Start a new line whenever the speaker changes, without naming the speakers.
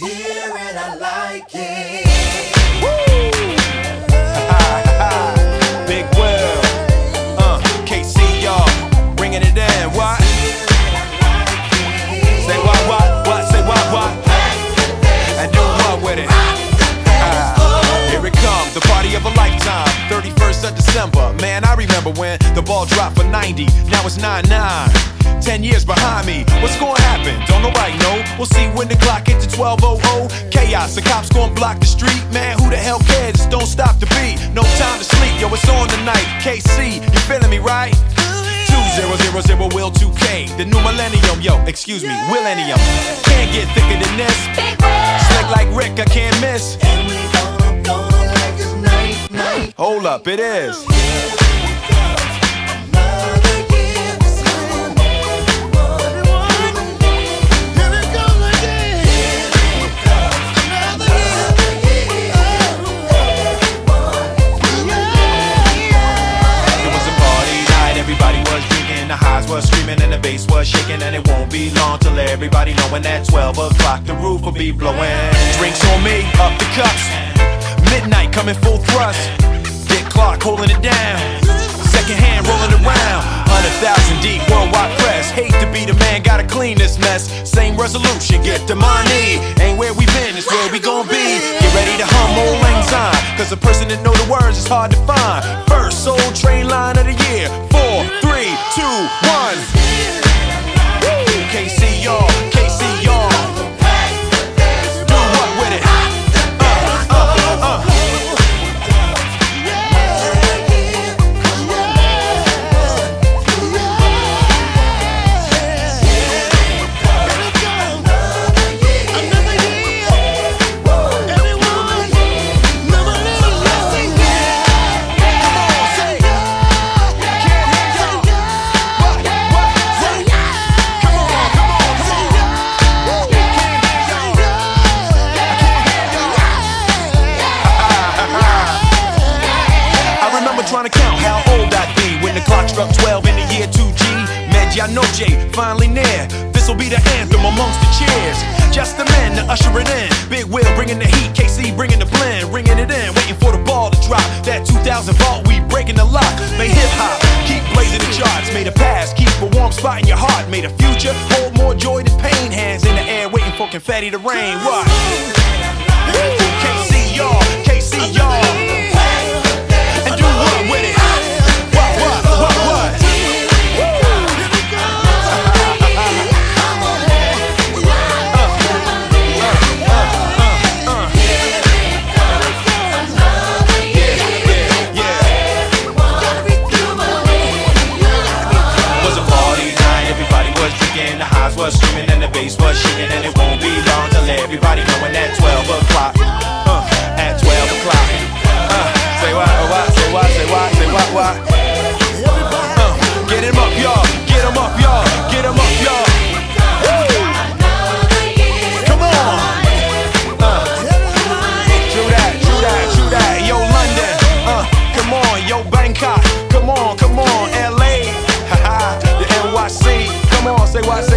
here and I like it.
Big Will, KC, y'all, bringing it in. What? Say what? Say what? And do what with it? Here it comes, the party of a lifetime. 31st of December, man, I remember when the ball dropped for 90. Now it's 9-9. 10 years behind me, what's gonna happen? Don't nobody know. We'll see when the clock hits to 12:00. Chaos, the cops gonna block the street. Man, who the hell cares? Just don't stop the beat. No time to sleep, yo, it's on tonight. KC, you feeling me, right? 2000 Will 2K, the new millennium, yo, excuse me, Willennium. Can't get thicker than this. Slick like Rick, I can't miss.
And we gonna blow like it's night.
Hold up, it is. Was screaming and the bass was shaking, and it won't be long till everybody knowing that 12 o'clock the roof will be blowing. Drinks on me, up the cups. Midnight coming full thrust. Dick Clark holding it down. Second hand rolling around. 100,000 deep, worldwide press. Hate to be the man, gotta clean this mess. Same resolution, get the money. Ain't where we been, it's where we gon' be. Get ready to hum Old Lang Syne, cause a person that know the words is hard to find. First Soul Train line of the year. 4, 3, 2, 1. KC, y'all, KC, y'all. Do what with it? Trying to count how old I'd be when the clock struck 12 in the year 2G. Medianoche, finally near. This'll be the anthem amongst the cheers. Just the men to usher it in. Big Will bringing the heat, KC bringing the blend, ringing it in, waiting for the ball to drop. That 2000 vault, we breaking the lock. Made hip hop, keep blazing the charts. Made a past, keep a warm spot in your heart. Made a future, hold more joy than pain. Hands in the air, waiting for confetti to rain. What? KC, y'all, KC, y'all. Was screaming and the bass was shaking, and it won't be long till everybody knowing that 12 o'clock. At 12 o'clock. Say what, say what, say what, say what. Get him up, y'all. Get him up, y'all. Get him up, y'all. Come on. True that. Yo, London. Come on, yo, Bangkok. Come on, LA. The NYC. Come on, say what.